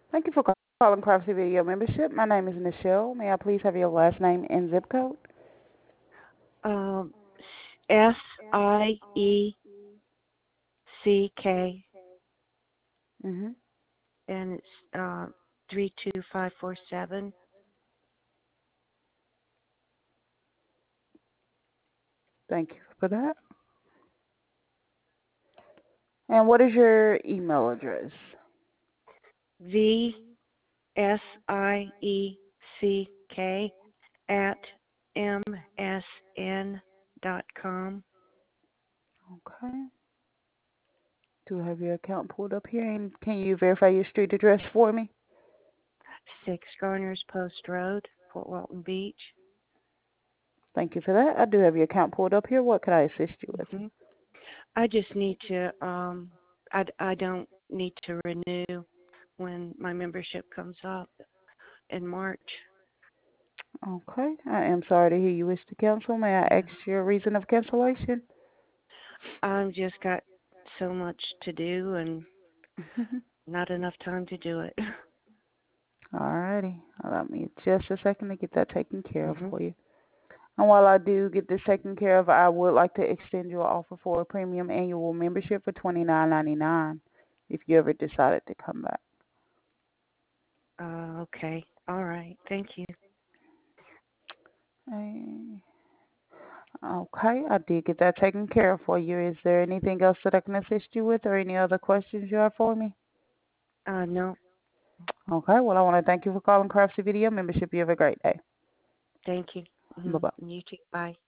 Thank you for calling Craftsy Video Membership. My name is Michelle. May I please have your last name and zip code? Um, SIECK, Mm-hmm. and it's 32547. Thank you for that. And what is your email address? VSIECK at MSN.com. Okay. Do have your account pulled up here, and can you verify your street address for me? 6 Garner's Post Road, Fort Walton Beach. Thank you for that. I do have your account pulled up here. What can I assist you with? I just need to, I don't need to renew when my membership comes up in March. Okay. I am sorry to hear you wish to cancel. May I ask your reason of cancellation? I've just got so much to do and not enough time to do it. All righty. Allow me just a second to get that taken care of hmm for you. And while I do get this taken care of, I would like to extend you an offer for a premium annual membership for $29.99 if you ever decided to come back. Okay. All right. Thank you. Eh, Okay, I did get that taken care of for you. Is there anything else that I can assist you with or any other questions you have for me? No, Okay, well, I want to thank you for calling Craftsy Video Membership. You have a great day. thank you. Bye-bye. You too. Bye.